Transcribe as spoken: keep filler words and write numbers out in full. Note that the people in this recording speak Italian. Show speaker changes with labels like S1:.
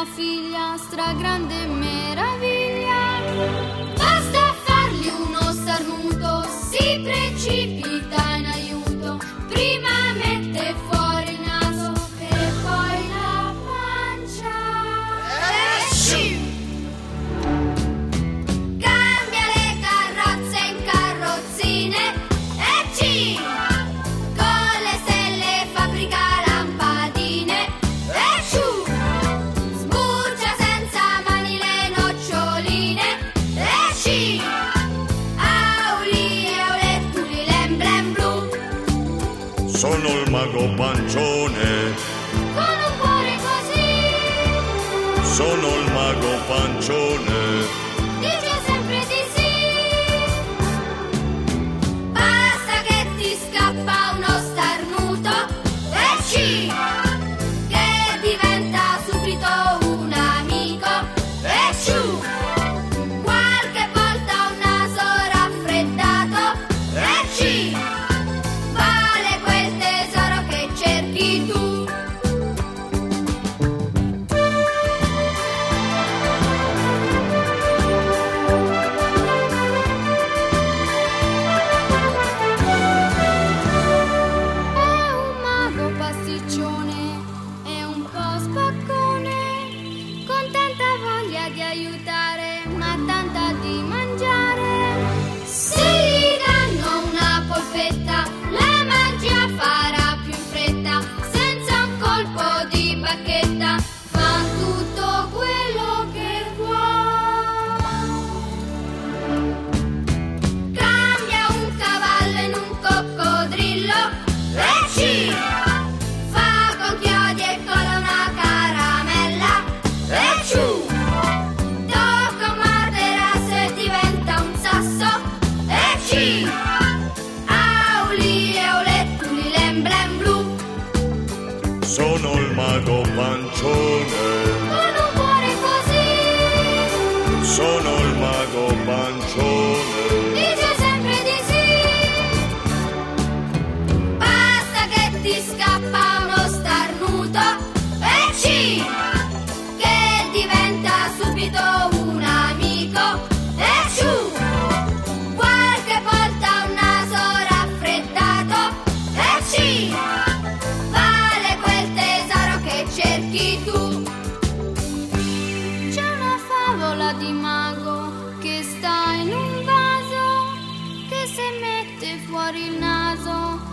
S1: una figlia, stragrande meraviglia. Basta fargli uno starnuto, si precipita in aiuto. Prima mette fuori il naso e poi la pancia. Esci! Cambia le carrozze in carrozzine. Ecci! Con le stelle fabbrica lampadine. Ecciu! Sbuccia senza mani le noccioline. Ecci! Auli e aulettuli l'emblem blu.
S2: Sono il mago pancione.
S1: Con un cuore così.
S2: Sono il mago pancione.
S1: Dice sempre di sì. Basta che ti scappa uno starnuto. Ecci! Che diventa subito un amico. Ecciu! Qualche volta un naso raffreddato. Ecci! Vale quel tesoro che cerchi tu. È un mago pasticcione, è un po' spaccone, con tanta voglia di aiutare, ma tanta di mangiare. Se gli danno una polpetta, la mangia farà più in fretta, senza un colpo di bacchetta, fa tutto quello che vuole. Cambia un cavallo in un coccodrillo. Ecci! Fa con chiodi e cola una caramella. Ecciu! Tocca un materasso e diventa un sasso. Ecci! Auli e aulettuli l'emblem blu.
S2: Sono il mago pancione.
S1: Con un cuore così.
S2: Sono il mago pancione.
S1: Dice sempre di sì. Basta che ti scappa uno starnuto. Ecci! Che diventa subito un amico. Ecciu! Qualche volta un naso raffreddato. Ecci! Vale quel tesoro che cerchi tu. C'è una favola di mago che sta in un vaso, che se mette fuori il naso